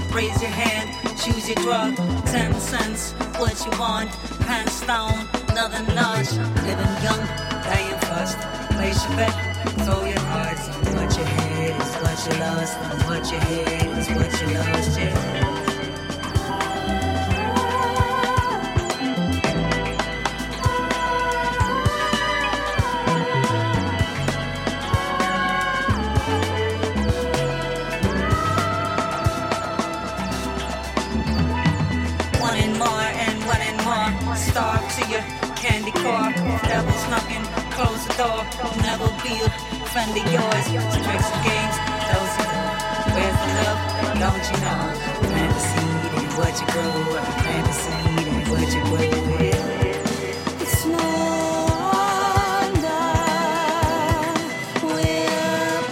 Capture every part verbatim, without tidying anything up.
Raise your hand, choose your drug. Ten cents, what you want. Hands down, nothing large. Living young, dying fast. Place your bet, throw your cards. On what you had is what you lost. On what you had is what you lost, yeah. Starve to your candy car. Devil's knocking, close the door. Never be a friend of yours. Tricks and games, those you know. Where's the love? Don't you know? Plant the seed and what you grow. Plant the seed and what you grow. Yeah. It's no wonder we're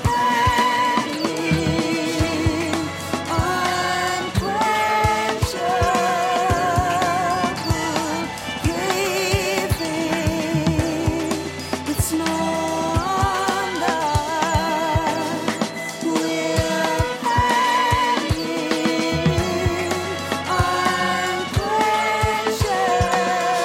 planning unquenchable. It's no wonder we're planning unquenchable.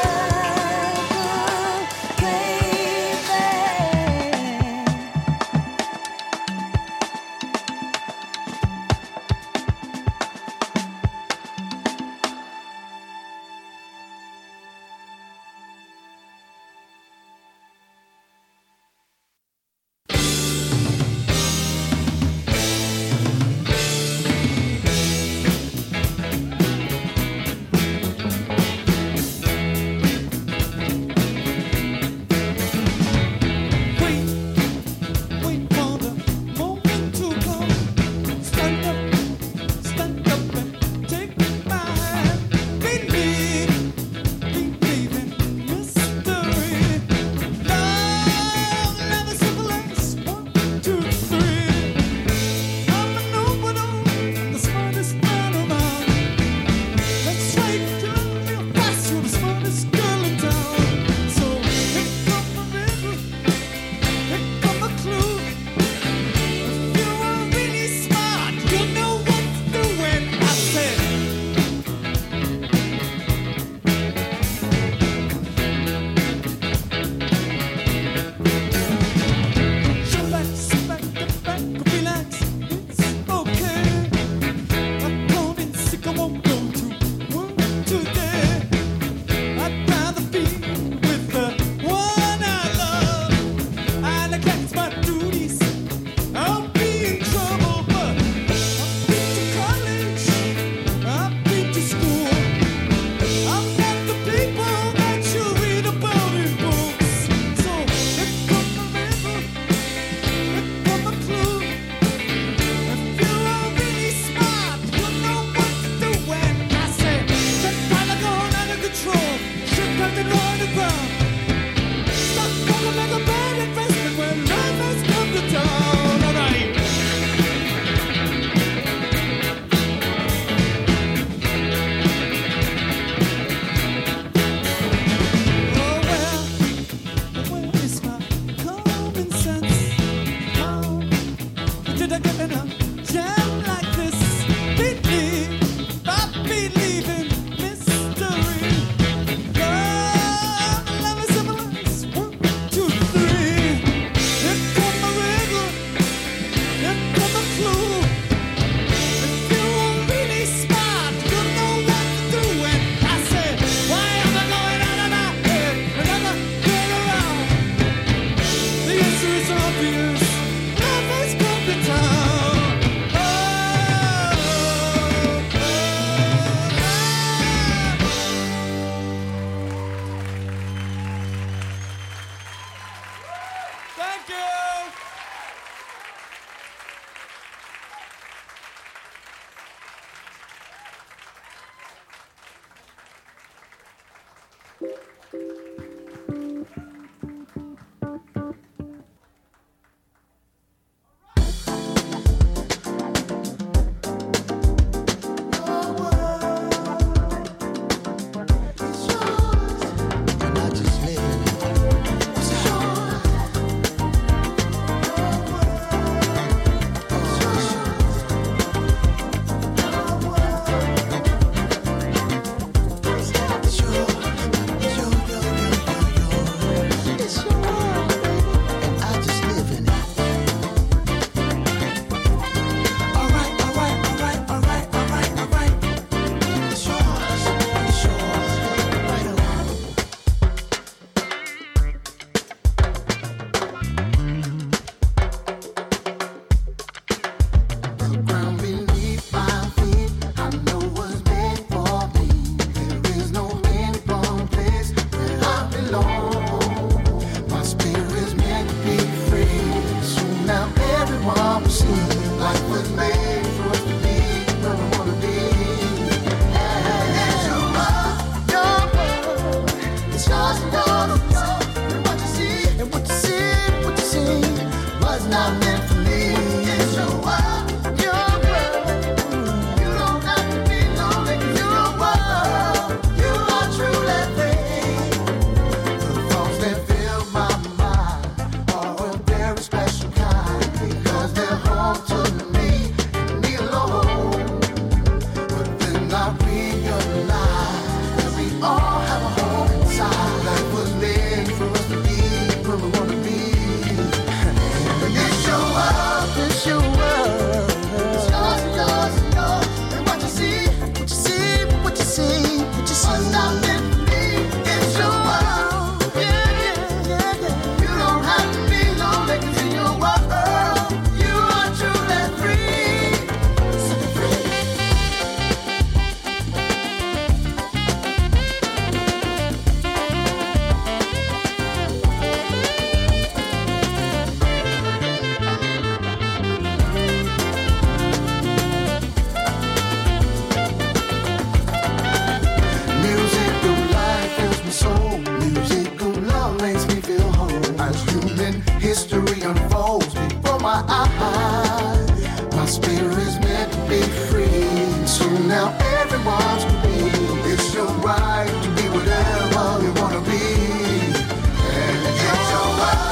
feeling history unfolds before my eyes. My spirit is meant to be free, so now everyone's free. It's your right to be whatever you wanna be, and it's your right.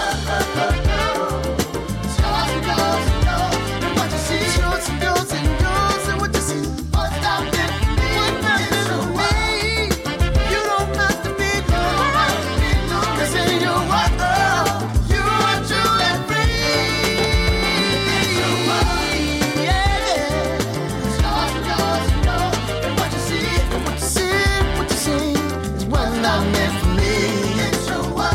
It's yours and yours and yours, and what you see, it's yours and yours and yours, and what you see, what's not meant for me, what's not meant for me. You don't have to be alone, 'cause in your right, you are truly free. It's your right, yeah. It's yours and yours and yours, and what you see, and what you see, what you see, is what's not meant for me. It's your right.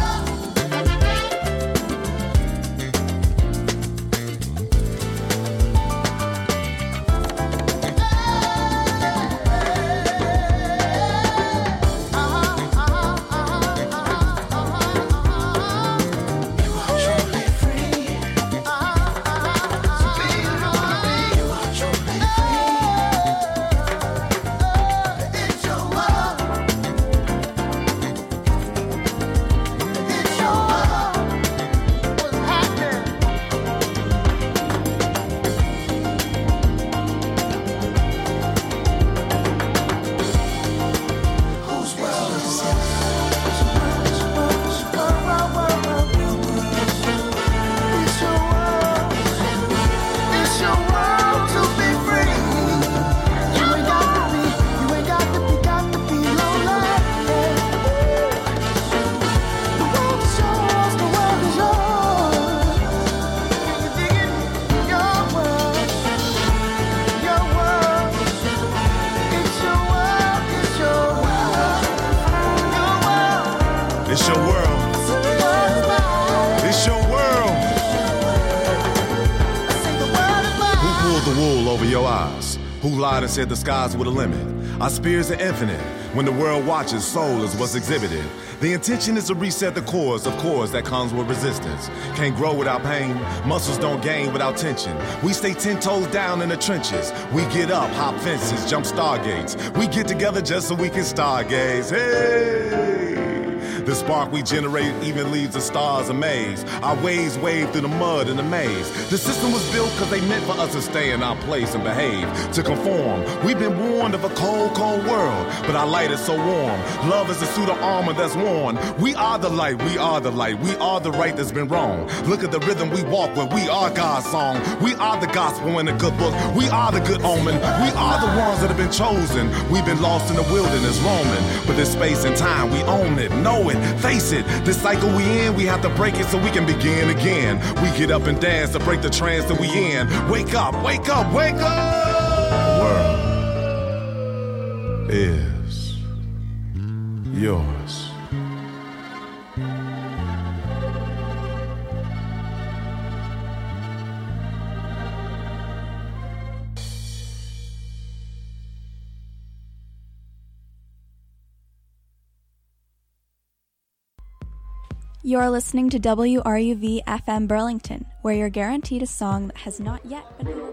It's your world. It's your world. Who pulled the wool over your eyes? Who lied and said the skies were the limit? Our spheres are infinite. When the world watches, soul is what's exhibited. The intention is to reset the cores of cores that comes with resistance. Can't grow without pain. Muscles don't gain without tension. We stay ten toes down in the trenches. We get up, hop fences, jump stargates. We get together just so we can stargaze. Hey! The spark we generate even leaves the stars amazed. Our waves wave through the mud and the maze. The system was built because they meant for us to stay in our place and behave, to conform. We've been warned of a cold, cold world, but our light is so warm. Love is a suit of armor that's worn. We are the light, we are the light, we are the right that's been wrong. Look at the rhythm we walk with, we are God's song. We are the gospel in the good book, we are the good omen. We are the ones that have been chosen. We've been lost in the wilderness roaming, but this space and time, we own it, know it, face it. This cycle we in, we have to break it so we can begin again. We get up and dance to break the trance that we in. Wake up, wake up, wake up! The world is yours. You're listening to W R U V F M Burlington, where you're guaranteed a song that has not yet been heard.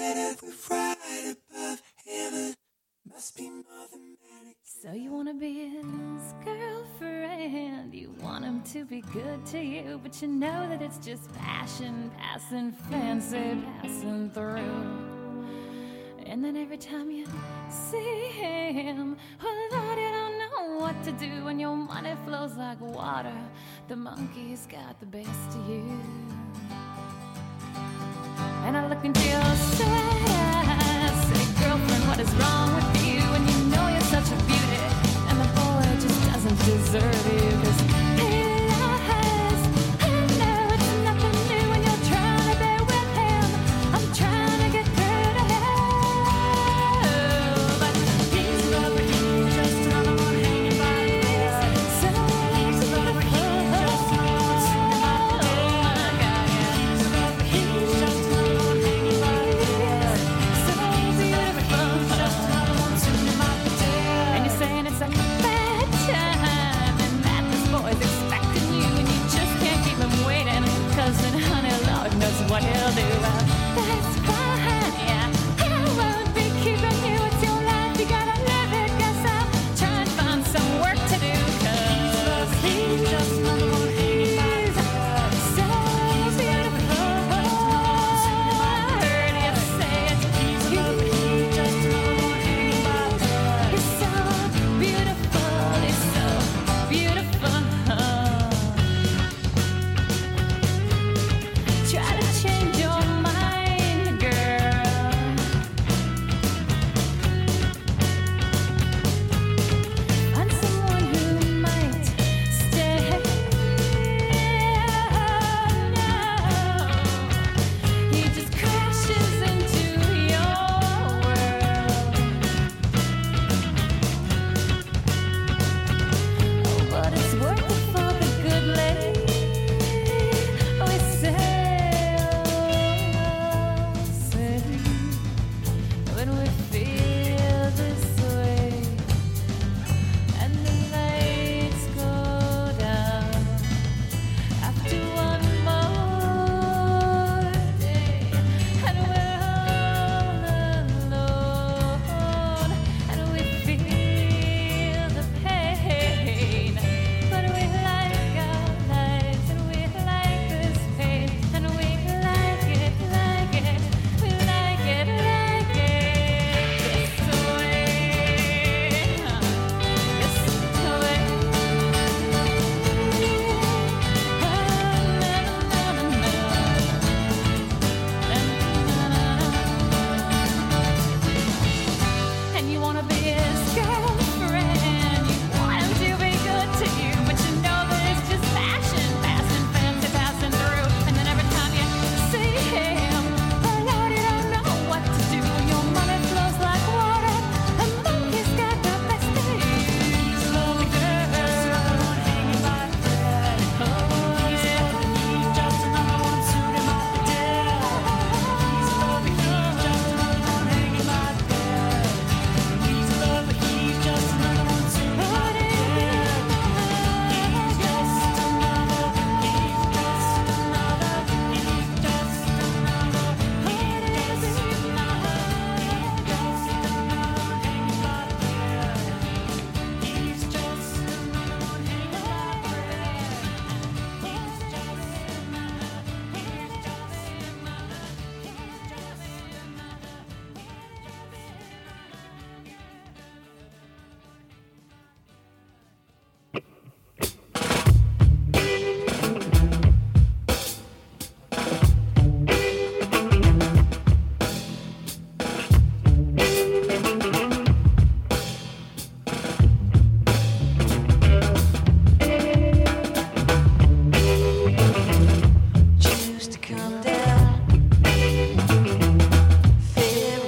So you wanna be his girlfriend, you want him to be good to you, but you know that it's just passion, passing, fancy, passing through. And then every time you see him, oh Lord, you don't know what to do, and your money flows like water. The monkey's got the best of you. And I look into your soul.